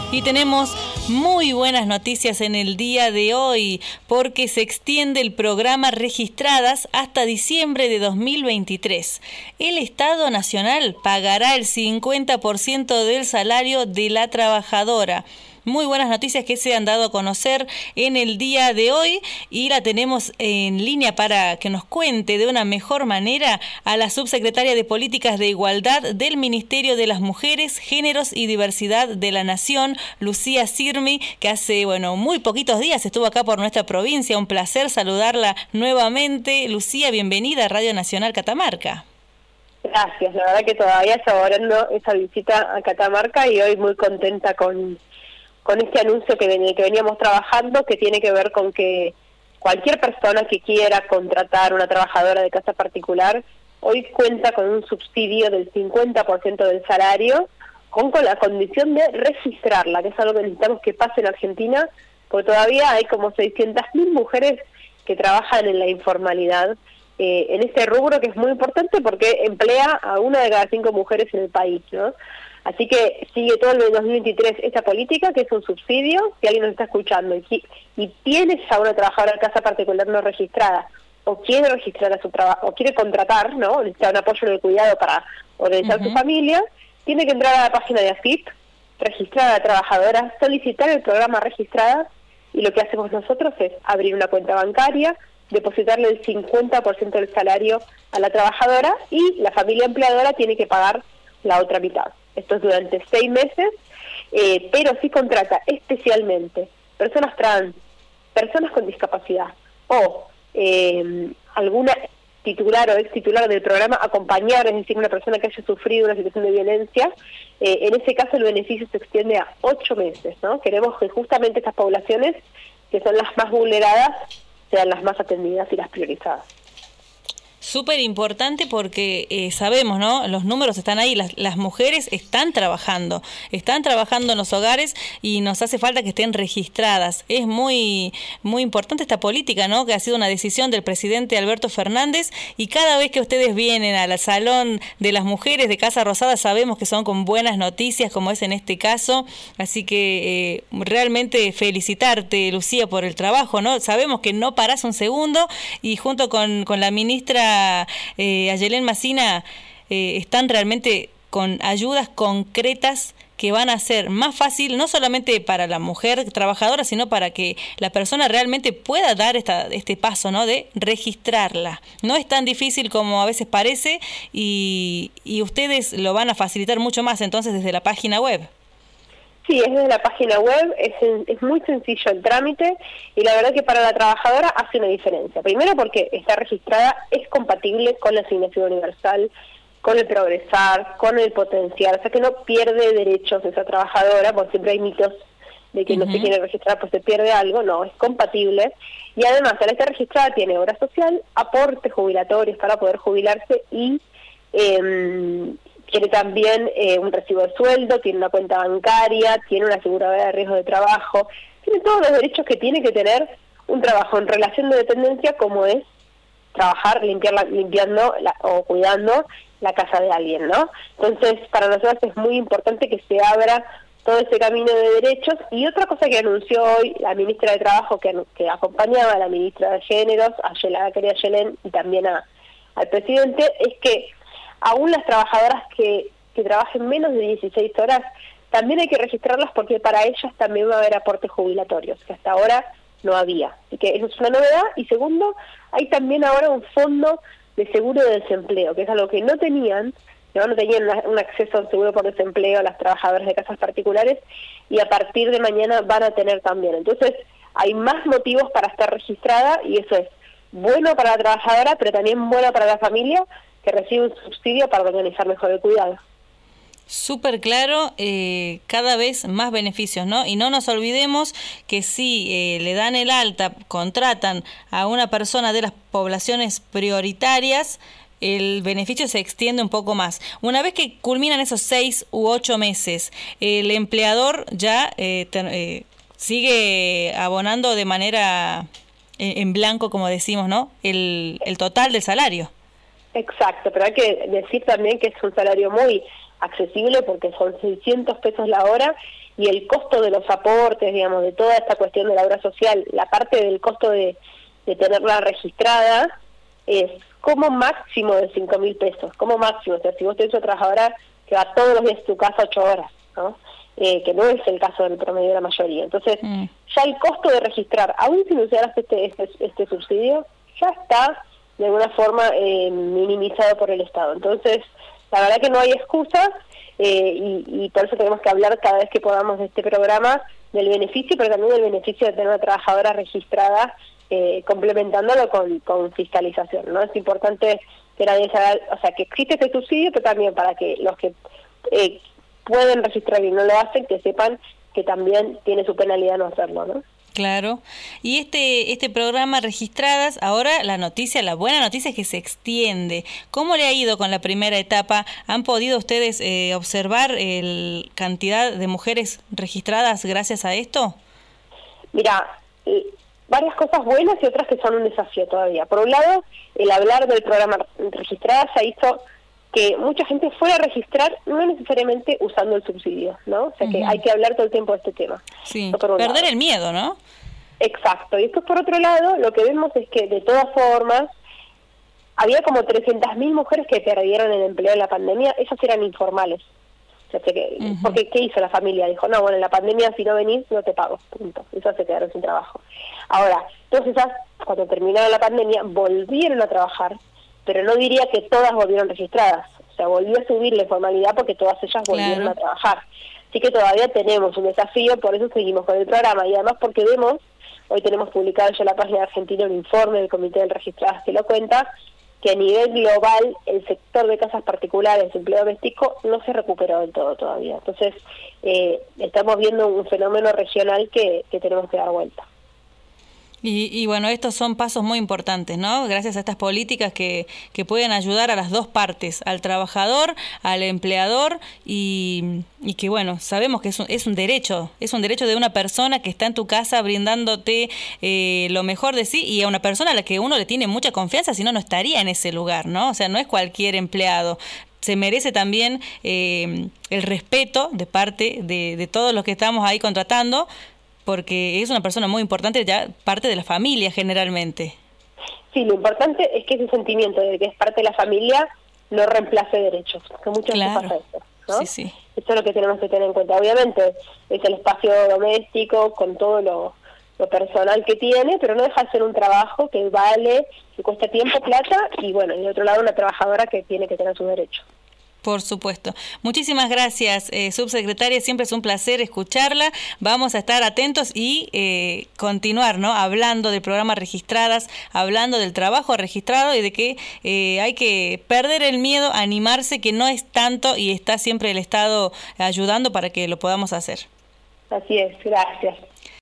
Y tenemos muy buenas noticias en el día de hoy, porque se extiende el programa Registradas hasta diciembre de 2023. El Estado Nacional pagará el 50% del salario de la trabajadora. Muy buenas noticias que se han dado a conocer en el día de hoy y la tenemos en línea para que nos cuente de una mejor manera a la subsecretaria de Políticas de Igualdad del Ministerio de las Mujeres, Géneros y Diversidad de la Nación, Lucía Sirmi, que hace, muy poquitos días estuvo acá por nuestra provincia. Un placer saludarla nuevamente. Lucía, bienvenida a Radio Nacional Catamarca. Gracias, la verdad que todavía saboreando esa visita a Catamarca y hoy muy contenta con este anuncio que veníamos trabajando, que tiene que ver con que cualquier persona que quiera contratar una trabajadora de casa particular hoy cuenta con un subsidio del 50% del salario, con la condición de registrarla, que es algo que necesitamos que pase en Argentina, porque todavía hay como 600.000 mujeres que trabajan en la informalidad, en este rubro que es muy importante porque emplea a 1 de cada 5 mujeres en el país, ¿no? Así que sigue todo el 2023 esta política, que es un subsidio. Si alguien nos está escuchando y tienes a una trabajadora de casa particular no registrada, o quiere registrar a su trabajo, o quiere contratar, ¿no? Necesita un apoyo en el cuidado para organizar su familia, tiene que entrar a la página de AFIP, registrar a la trabajadora, solicitar el programa Registrada, y lo que hacemos nosotros es abrir una cuenta bancaria, depositarle el 50% del salario a la trabajadora, y la familia empleadora tiene que pagar la otra mitad. Esto es durante 6 meses, pero sí contrata especialmente personas trans, personas con discapacidad o alguna titular o ex titular del programa acompañar, es decir, una persona que haya sufrido una situación de violencia. En ese caso el beneficio se extiende a 8 meses, ¿no? Queremos que justamente estas poblaciones, que son las más vulneradas, sean las más atendidas y las priorizadas. Súper importante porque sabemos, ¿no? Los números están ahí, las mujeres están trabajando en los hogares y nos hace falta que estén registradas. Es muy importante esta política, ¿no? Que ha sido una decisión del presidente Alberto Fernández, y cada vez que ustedes vienen al Salón de las Mujeres de Casa Rosada sabemos que son con buenas noticias, como es en este caso. Así que realmente felicitarte, Lucía, por el trabajo, ¿no? Sabemos que no parás un segundo, y junto con la ministra Ayelén Macina están realmente con ayudas concretas que van a ser más fácil, no solamente para la mujer trabajadora, sino para que la persona realmente pueda dar este paso, ¿no? De registrarla. No es tan difícil como a veces parece, y ustedes lo van a facilitar mucho más entonces desde la página web. Sí, es desde la página web, es muy sencillo el trámite, y la verdad que para la trabajadora hace una diferencia. Primero porque está registrada, es compatible con la asignación universal, con el progresar, con el potencial, o sea que no pierde derechos esa trabajadora, porque siempre hay mitos de que no se quiere registrar pues se pierde algo. No, es compatible, y además al estar registrada tiene obra social, aportes jubilatorios para poder jubilarse, y tiene también un recibo de sueldo, tiene una cuenta bancaria, tiene una aseguradora de riesgo de trabajo, tiene todos los derechos que tiene que tener un trabajo en relación de dependencia, como es trabajar limpiando o cuidando la casa de alguien, ¿no? Entonces, para nosotros es muy importante que se abra todo ese camino de derechos. Y otra cosa que anunció hoy la ministra de Trabajo, que acompañaba a la ministra de Géneros, a la querida Ayelén, y también al presidente, es que aún las trabajadoras que trabajen menos de 16 horas, también hay que registrarlas, porque para ellas también va a haber aportes jubilatorios, que hasta ahora no había. Así que eso es una novedad. Y segundo, hay también ahora un fondo de seguro de desempleo, que es algo que no tenían un acceso a un seguro por desempleo a las trabajadoras de casas particulares, y a partir de mañana van a tener también. Entonces, hay más motivos para estar registrada, y eso es bueno para la trabajadora, pero también bueno para la familia, que recibe un subsidio para organizar mejor el cuidado. Súper claro, cada vez más beneficios, ¿no? Y no nos olvidemos que si le dan el alta, contratan a una persona de las poblaciones prioritarias, el beneficio se extiende un poco más. Una vez que culminan esos 6 u 8 meses, el empleador ya sigue abonando de manera en blanco, como decimos, ¿no? El total del salario. Exacto, pero hay que decir también que es un salario muy accesible, porque son 600 pesos la hora, y el costo de los aportes, digamos, de toda esta cuestión de la obra social, la parte del costo de tenerla registrada es como máximo de 5.000 pesos, como máximo. O sea, si vos tenés una trabajadora que va todos los días a tu casa 8 horas, ¿no? Que no es el caso del promedio de la mayoría. Entonces, ya el costo de registrar, aún si no usaras este subsidio, ya está de alguna forma minimizado por el Estado. Entonces, la verdad que no hay excusa, y por eso tenemos que hablar cada vez que podamos de este programa, del beneficio, pero también del beneficio de tener una trabajadora registrada, complementándolo con fiscalización, ¿no? Es importante que nadie se haga, o sea, que existe este subsidio, pero también para que los que pueden registrar y no lo hacen, que sepan que también tiene su penalidad no hacerlo, ¿no? Claro. Y este programa Registradas, ahora la buena noticia es que se extiende. ¿Cómo le ha ido con la primera etapa? ¿Han podido ustedes observar cantidad de mujeres registradas gracias a esto? Mira, varias cosas buenas y otras que son un desafío todavía. Por un lado, el hablar del programa Registradas se hizo que mucha gente fuera a registrar, no necesariamente usando el subsidio, ¿no? O sea que hay que hablar todo el tiempo de este tema. Sí, perder el miedo, ¿no? Exacto. Y después, por otro lado, lo que vemos es que, de todas formas, había como 300.000 mujeres que perdieron el empleo en la pandemia. Esas eran informales. O sea, porque ¿qué hizo la familia? Dijo, no, bueno, en la pandemia si no venís, no te pago, punto. Esas se quedaron sin trabajo. Ahora, entonces esas, cuando terminaron la pandemia, volvieron a trabajar, pero no diría que todas volvieron registradas. O sea, volvió a subir la informalidad porque todas ellas volvieron a trabajar. Así que todavía tenemos un desafío, por eso seguimos con el programa. Y además porque vemos, hoy tenemos publicado ya en la página de Argentina un informe del Comité de Registradas que lo cuenta, que a nivel global el sector de casas particulares, empleo doméstico, no se recuperó del todo todavía. Entonces, estamos viendo un fenómeno regional que tenemos que dar vuelta. Y bueno, estos son pasos muy importantes, ¿no? Gracias a estas políticas que pueden ayudar a las dos partes, al trabajador, al empleador, y que bueno, sabemos que es un derecho de una persona que está en tu casa brindándote lo mejor de sí, y a una persona a la que uno le tiene mucha confianza, si no, no estaría en ese lugar, ¿no? O sea, no es cualquier empleado. Se merece también el respeto de parte de todos los que estamos ahí contratando, porque es una persona muy importante, ya parte de la familia generalmente. Sí, lo importante es que ese sentimiento de que es parte de la familia no reemplace derechos, que muchas veces pasa eso, ¿no? Sí, sí. Eso es lo que tenemos que tener en cuenta. Obviamente es el espacio doméstico con todo lo personal que tiene, pero no deja de ser un trabajo que vale, que cuesta tiempo, plata, y bueno, y de otro lado una trabajadora que tiene que tener sus derechos. Por supuesto. Muchísimas gracias, subsecretaria. Siempre es un placer escucharla. Vamos a estar atentos y continuar, ¿no? Hablando del programa Registradas, hablando del trabajo registrado y de que hay que perder el miedo, animarse, que no es tanto y está siempre el Estado ayudando para que lo podamos hacer. Así es, gracias.